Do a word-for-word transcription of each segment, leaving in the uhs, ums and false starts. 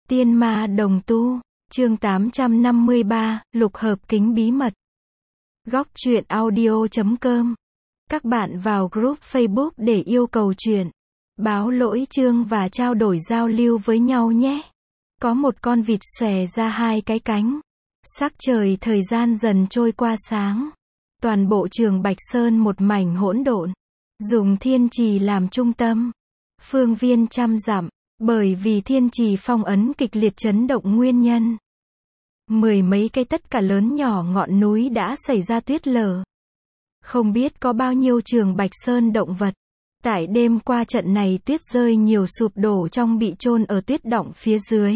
Tiên ma đồng tu, chương tám trăm năm mươi ba, lục hợp kính bí mật. Góc truyện audio chấm com. Các bạn vào group Facebook để yêu cầu truyện, báo lỗi chương và trao đổi giao lưu với nhau nhé. Có một con vịt xòe ra hai cái cánh. Sắc trời thời gian dần trôi qua sáng. Toàn bộ trường Bạch Sơn một mảnh hỗn độn. Dùng thiên trì làm trung tâm. Phương viên trăm dặm. Bởi vì thiên trì phong ấn kịch liệt chấn động nguyên nhân. Mười mấy cây tất cả lớn nhỏ ngọn núi đã xảy ra tuyết lở. Không biết có bao nhiêu trường Bạch Sơn động vật. Tại đêm qua trận này tuyết rơi nhiều sụp đổ trong bị chôn ở tuyết đọng phía dưới.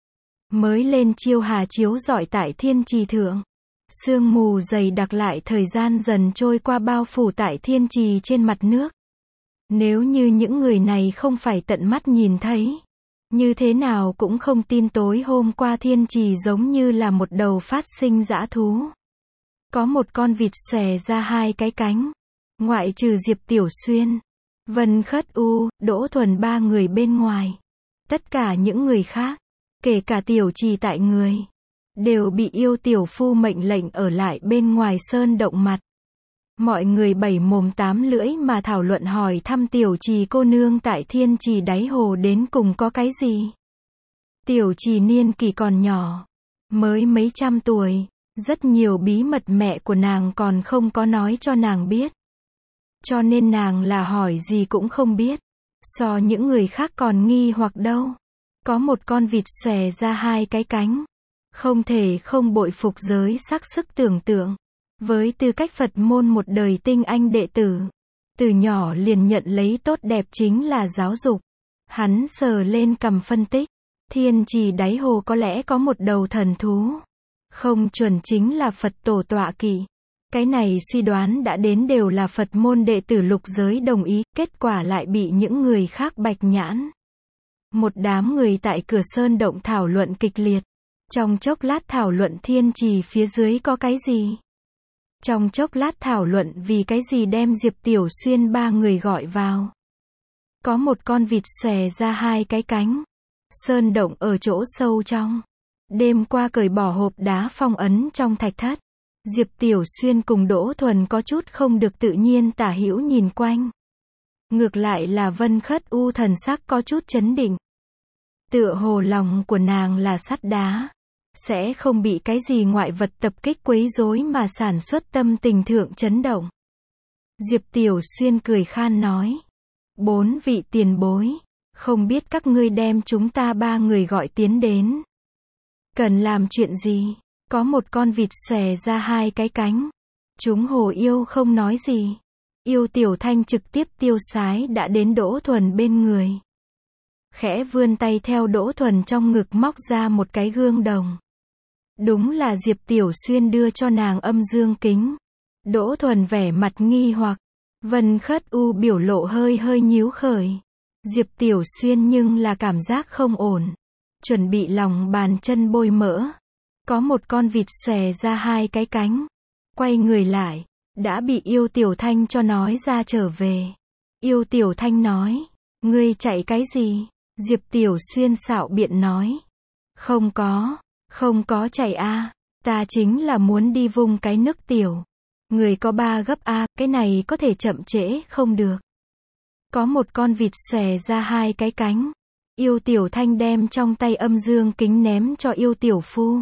Mới lên chiêu hà chiếu rọi tại thiên trì thượng. Sương mù dày đặc lại thời gian dần trôi qua bao phủ tại thiên trì trên mặt nước. Nếu như những người này không phải tận mắt nhìn thấy, như thế nào cũng không tin tối hôm qua thiên trì giống như là một đầu phát sinh dã thú. Có một con vịt xòe ra hai cái cánh. Ngoại trừ Diệp Tiểu Xuyên, Vân Khất U, Đỗ Thuần ba người bên ngoài. Tất cả những người khác, kể cả Tiểu Trì tại người, đều bị yêu tiểu phu mệnh lệnh ở lại bên ngoài sơn động mặt. Mọi người bảy mồm tám lưỡi mà thảo luận hỏi thăm Tiểu Trì cô nương tại thiên trì đáy hồ đến cùng có cái gì. Tiểu Trì niên kỷ còn nhỏ, mới mấy trăm tuổi, rất nhiều bí mật mẹ của nàng còn không có nói cho nàng biết. Cho nên nàng là hỏi gì cũng không biết. So những người khác còn nghi hoặc đâu. Có một con vịt xòe ra hai cái cánh. Không thể không bội phục giới sắc sức tưởng tượng. Với tư cách Phật môn một đời tinh anh đệ tử, từ nhỏ liền nhận lấy tốt đẹp chính là giáo dục. Hắn sờ lên cằm phân tích, thiên trì đáy hồ có lẽ có một đầu thần thú. Không chuẩn chính là Phật tổ tọa kỵ. Cái này suy đoán đã đến đều là Phật môn đệ tử lục giới đồng ý, kết quả lại bị những người khác bạch nhãn. Một đám người tại cửa sơn động thảo luận kịch liệt. Trong chốc lát thảo luận thiên trì phía dưới có cái gì. Trong chốc lát thảo luận vì cái gì đem Diệp Tiểu Xuyên ba người gọi vào. Có một con vịt xòe ra hai cái cánh. Sơn động ở chỗ sâu trong. Đêm qua cởi bỏ hộp đá phong ấn trong thạch thất. Diệp Tiểu Xuyên cùng Đỗ Thuần có chút không được tự nhiên tả hữu nhìn quanh. Ngược lại là Vân Khất U thần sắc có chút chấn định. Tựa hồ lòng của nàng là sắt đá. Sẽ không bị cái gì ngoại vật tập kích quấy rối mà sản xuất tâm tình thượng chấn động. Diệp Tiểu Xuyên cười khan nói. Bốn vị tiền bối. Không biết các ngươi đem chúng ta ba người gọi tiến đến. Cần làm chuyện gì? Có một con vịt xòe ra hai cái cánh. Chúng hồ yêu không nói gì. Yêu Tiểu Thanh trực tiếp tiêu sái đã đến Đỗ Thuần bên người. Khẽ vươn tay theo Đỗ Thuần trong ngực móc ra một cái gương đồng. Đúng là Diệp Tiểu Xuyên đưa cho nàng âm dương kính. Đỗ Thuần vẻ mặt nghi hoặc. Vân Khất U biểu lộ hơi hơi nhíu khởi. Diệp Tiểu Xuyên nhưng là cảm giác không ổn. Chuẩn bị lòng bàn chân bôi mỡ. Có một con vịt xòe ra hai cái cánh. Quay người lại. Đã bị Yêu Tiểu Thanh cho nói ra trở về. Yêu Tiểu Thanh nói. Ngươi chạy cái gì? Diệp Tiểu Xuyên xạo biện nói. Không có. Không có chạy a, ta chính là muốn đi vung cái nước tiểu. Người có ba gấp a, cái này có thể chậm trễ không được. Có một con vịt xòe ra hai cái cánh. Yêu Tiểu Thanh đem trong tay âm dương kính ném cho Yêu Tiểu Phu.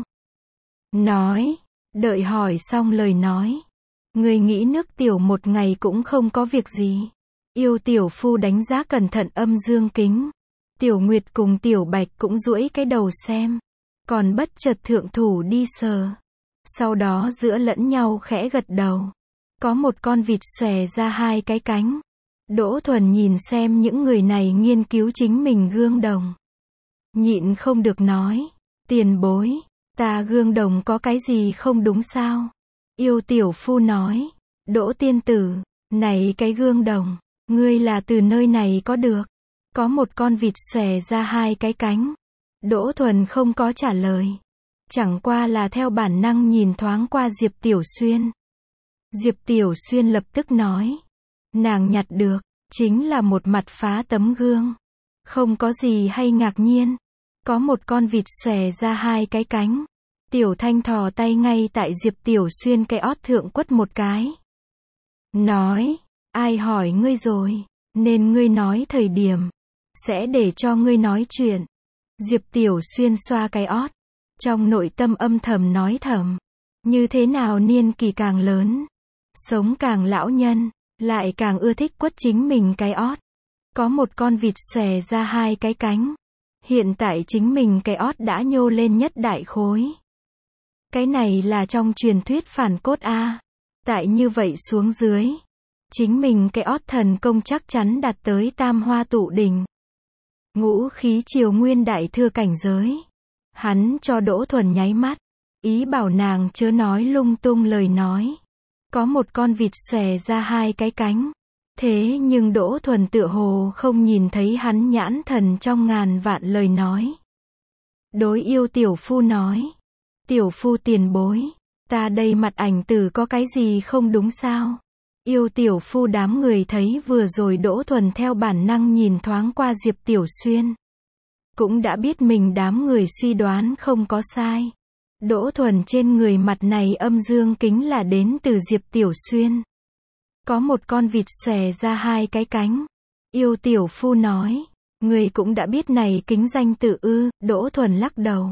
Nói, đợi hỏi xong lời nói. Người nghĩ nước tiểu một ngày cũng không có việc gì. Yêu Tiểu Phu đánh giá cẩn thận âm dương kính. Tiểu Nguyệt cùng Tiểu Bạch cũng duỗi cái đầu xem. Còn bất chợt thượng thủ đi sờ. Sau đó giữa lẫn nhau khẽ gật đầu. Có một con vịt xòe ra hai cái cánh. Đỗ Thuần nhìn xem những người này nghiên cứu chính mình gương đồng. Nhịn không được nói. Tiền bối, ta gương đồng có cái gì không đúng sao? Yêu Tiểu Phu nói. Đỗ tiên tử, này cái gương đồng, ngươi là từ nơi này có được. Có một con vịt xòe ra hai cái cánh. Đỗ Thuần không có trả lời. Chẳng qua là theo bản năng nhìn thoáng qua Diệp Tiểu Xuyên. Diệp Tiểu Xuyên lập tức nói. Nàng nhặt được, chính là một mặt phá tấm gương. Không có gì hay ngạc nhiên. Có một con vịt xòe ra hai cái cánh. Tiểu Thanh thò tay ngay tại Diệp Tiểu Xuyên cái ót thượng quất một cái. Nói, ai hỏi ngươi rồi, nên ngươi nói thời điểm, sẽ để cho ngươi nói chuyện. Diệp Tiểu Xuyên xoa cái ót, trong nội tâm âm thầm nói thầm, như thế nào niên kỳ càng lớn, sống càng lão nhân, lại càng ưa thích quất chính mình cái ót. Có một con vịt xòe ra hai cái cánh. Hiện tại chính mình cái ót đã nhô lên nhất đại khối. Cái này là trong truyền thuyết phản cốt a. Tại như vậy xuống dưới, chính mình cái ót thần công chắc chắn đạt tới tam hoa tụ đỉnh. Ngũ khí triều nguyên đại thừa cảnh giới. Hắn cho Đỗ Thuần nháy mắt, ý bảo nàng chớ nói lung tung lời nói. Có một con vịt xòe ra hai cái cánh. Thế nhưng Đỗ Thuần tựa hồ không nhìn thấy hắn nhãn thần trong ngàn vạn lời nói. Đối yêu tiểu phu nói. Tiểu phu tiền bối, ta đây mặt ảnh tử có cái gì không đúng sao? Yêu tiểu phu đám người thấy vừa rồi Đỗ Thuần theo bản năng nhìn thoáng qua Diệp Tiểu Xuyên. Cũng đã biết mình đám người suy đoán không có sai. Đỗ Thuần trên người mặt này âm dương kính là đến từ Diệp Tiểu Xuyên. Có một con vịt xòe ra hai cái cánh. Yêu tiểu phu nói, người cũng đã biết này kính danh tự ư? Đỗ Thuần lắc đầu.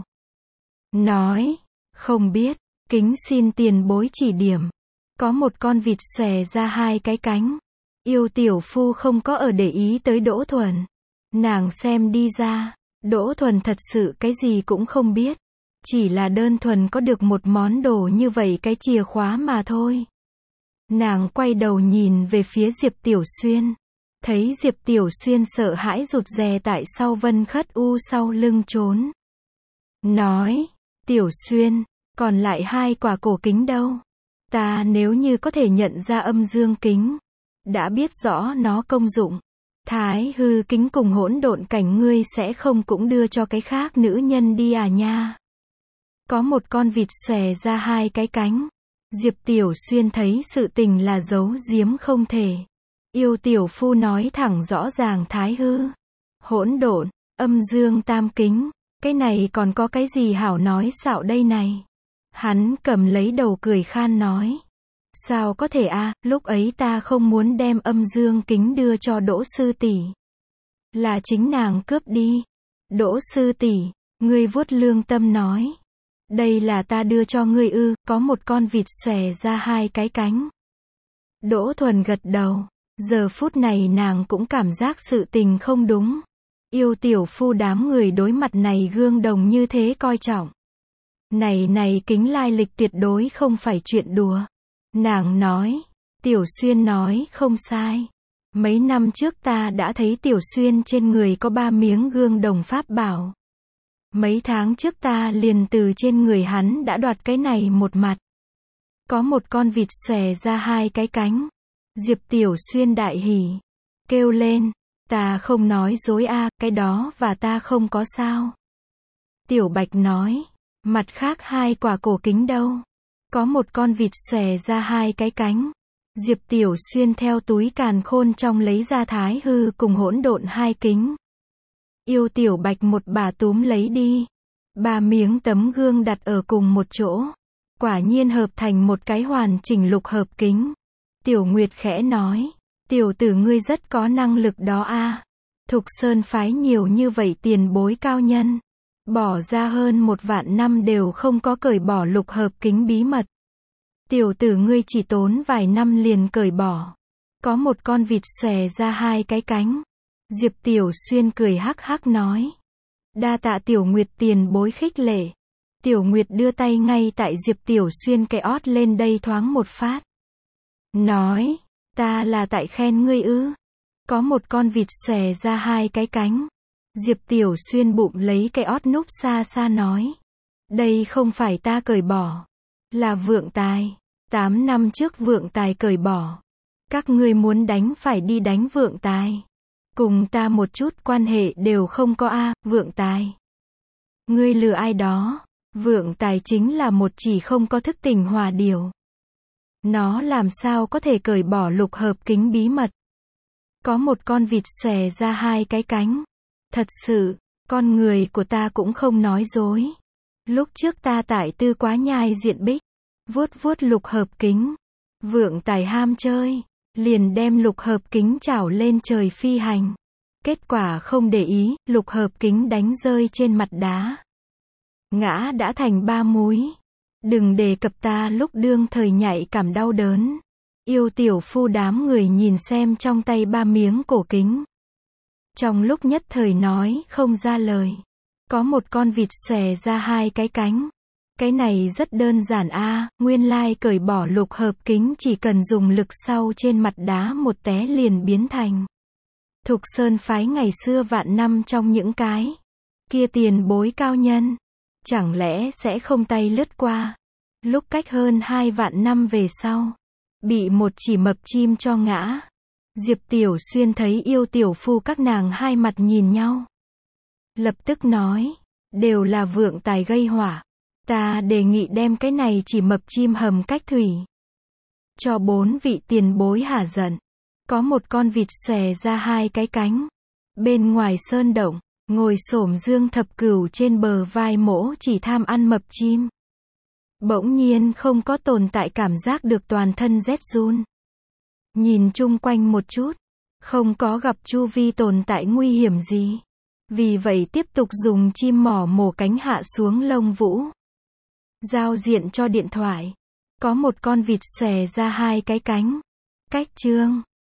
Nói, không biết, kính xin tiền bối chỉ điểm. Có một con vịt xòe ra hai cái cánh. Yêu tiểu phu không có ở để ý tới Đỗ Thuần. Nàng xem đi ra, Đỗ Thuần thật sự cái gì cũng không biết. Chỉ là đơn thuần có được một món đồ như vậy cái chìa khóa mà thôi. Nàng quay đầu nhìn về phía Diệp Tiểu Xuyên. Thấy Diệp Tiểu Xuyên sợ hãi rụt rè tại sau Vân Khất U sau lưng trốn. Nói, Tiểu Xuyên, còn lại hai quả cổ kính đâu? Ta nếu như có thể nhận ra âm dương kính, đã biết rõ nó công dụng. Thái hư kính cùng hỗn độn cảnh ngươi sẽ không cũng đưa cho cái khác nữ nhân đi à nha. Có một con vịt xòe ra hai cái cánh. Diệp Tiểu Xuyên thấy sự tình là giấu giếm không thể. Yêu tiểu phu nói thẳng rõ ràng thái hư, hỗn độn, âm dương tam kính, cái này còn có cái gì hảo nói xạo đây này. Hắn cầm lấy đầu cười khan nói. Sao có thể a, lúc ấy ta không muốn đem âm dương kính đưa cho Đỗ sư tỷ. Là chính nàng cướp đi. Đỗ sư tỷ, ngươi vuốt lương tâm nói. Đây là ta đưa cho ngươi ư? Có một con vịt xòe ra hai cái cánh. Đỗ Thuần gật đầu. Giờ phút này nàng cũng cảm giác sự tình không đúng. Yêu tiểu phu đám người đối mặt này gương đồng như thế coi trọng. Này này kính lai lịch tuyệt đối không phải chuyện đùa. Nàng nói. Tiểu Xuyên nói không sai. Mấy năm trước ta đã thấy Tiểu Xuyên trên người có ba miếng gương đồng pháp bảo. Mấy tháng trước ta liền từ trên người hắn đã đoạt cái này một mặt. Có một con vịt xòe ra hai cái cánh. Diệp Tiểu Xuyên đại hỉ. Kêu lên. Ta không nói dối a, cái đó và ta không có sao. Tiểu Bạch nói. Mặt khác hai quả cổ kính đâu? Có một con vịt xòe ra hai cái cánh. Diệp Tiểu Xuyên theo túi càn khôn trong lấy ra thái hư cùng hỗn độn hai kính. Yêu Tiểu Bạch một bà túm lấy đi. Ba miếng tấm gương đặt ở cùng một chỗ. Quả nhiên hợp thành một cái hoàn chỉnh lục hợp kính. Tiểu Nguyệt khẽ nói. Tiểu tử ngươi rất có năng lực đó a. Thục Sơn phái nhiều như vậy tiền bối cao nhân. Bỏ ra hơn một vạn năm đều không có cởi bỏ lục hợp kính bí mật. Tiểu tử ngươi chỉ tốn vài năm liền cởi bỏ. Có một con vịt xòe ra hai cái cánh. Diệp Tiểu Xuyên cười hắc hắc nói. Đa tạ Tiểu Nguyệt tiền bối khích lệ. Tiểu Nguyệt đưa tay ngay tại Diệp Tiểu Xuyên cái ót lên đây thoáng một phát. Nói, ta là tại khen ngươi ư? Có một con vịt xòe ra hai cái cánh. Diệp Tiểu Xuyên bụng lấy cái ót núp xa xa nói. Đây không phải ta cởi bỏ. Là vượng tài. Tám năm trước vượng tài cởi bỏ. Các ngươi muốn đánh phải đi đánh vượng tài. Cùng ta một chút quan hệ đều không có a, vượng tài. Ngươi lừa ai đó? Vượng tài chính là một chỉ không có thức tỉnh hỏa điểu. Nó làm sao có thể cởi bỏ lục hợp kính bí mật? Có một con vịt xòe ra hai cái cánh. Thật sự, Con người của ta cũng không nói dối. Lúc trước ta tải tư quá nhai diện bích, vuốt vuốt lục hợp kính. Vượng tài ham chơi, liền đem lục hợp kính chảo lên trời phi hành. Kết quả không để ý, lục hợp kính đánh rơi trên mặt đá. Ngã đã thành ba múi. Đừng đề cập ta lúc đương thời nhạy cảm đau đớn. Yêu tiểu phu đám người nhìn xem trong tay ba miếng cổ kính. Trong lúc nhất thời nói không ra lời. Có một con vịt xòe ra hai cái cánh. Cái này rất đơn giản a, à, nguyên lai cởi bỏ lục hợp kính chỉ cần dùng lực sau trên mặt đá một té liền biến thành. Thục Sơn phái ngày xưa vạn năm trong những cái kia tiền bối cao nhân, chẳng lẽ sẽ không tay lướt qua. Lúc cách hơn hai vạn năm về sau, bị một chỉ mập chim cho ngã. Diệp Tiểu Xuyên thấy yêu tiểu phu các nàng hai mặt nhìn nhau. Lập tức nói, đều là vượng tài gây hỏa. Ta đề nghị đem cái này chỉ mập chim hầm cách thủy. Cho bốn vị tiền bối hả giận. Có một con vịt xòe ra hai cái cánh. Bên ngoài sơn động, ngồi xổm Dương Thập Cửu trên bờ vai mỗ chỉ tham ăn mập chim. Bỗng nhiên không có tồn tại cảm giác được toàn thân rét run. Nhìn chung quanh một chút, không có gặp chu vi tồn tại nguy hiểm gì. Vì vậy tiếp tục dùng chim mỏ mổ cánh hạ xuống lông vũ. Giao diện cho điện thoại. Có một con vịt xòe ra hai cái cánh. Cách chương